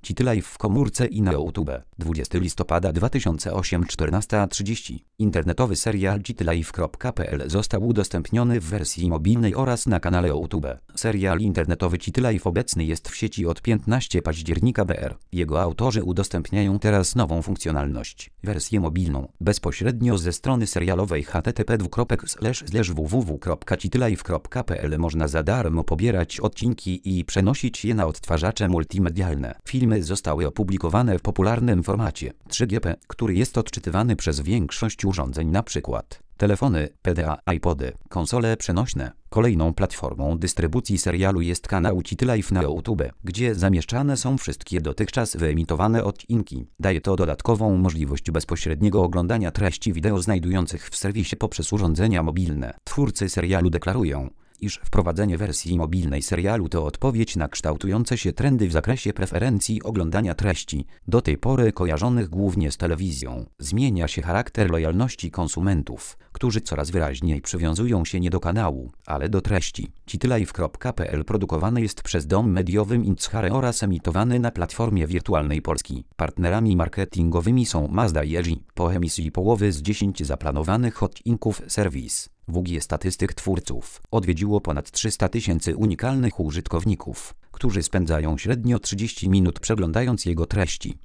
CityLife w komórce i na YouTube. 20 listopada 2008, 14:30. Internetowy serial citylife.pl został udostępniony w wersji mobilnej oraz na kanale YouTube. Serial internetowy CityLife obecny jest w sieci od 15 października br. Jego autorzy udostępniają teraz nową funkcjonalność, wersję mobilną, bezpośrednio ze strony serialowej http://www.citylife.pl. Można za darmo pobierać odcinki i przenosić je na odtwarzacze multimedialne. Filmy zostały opublikowane w popularnym formacie 3GP, który jest odczytywany przez większość urządzeń, np. telefony, PDA, iPody, konsole przenośne. Kolejną platformą dystrybucji serialu jest kanał CityLife na YouTube, gdzie zamieszczane są wszystkie dotychczas wyemitowane odcinki. Daje to dodatkową możliwość bezpośredniego oglądania treści wideo znajdujących w serwisie poprzez urządzenia mobilne. Twórcy serialu deklarują, iż wprowadzenie wersji mobilnej serialu to odpowiedź na kształtujące się trendy w zakresie preferencji oglądania treści, do tej pory kojarzonych głównie z telewizją. Zmienia się charakter lojalności konsumentów, którzy coraz wyraźniej przywiązują się nie do kanału, ale do treści. citylife.pl produkowany jest przez dom mediowy Inchare oraz emitowany na platformie wirtualnej Polski. Partnerami marketingowymi są Mazda i LG. Po emisji połowy z 10 zaplanowanych odcinków serwis WG Statystyk twórców odwiedziło ponad 300 000 unikalnych użytkowników, którzy spędzają średnio 30 minut przeglądając jego treści.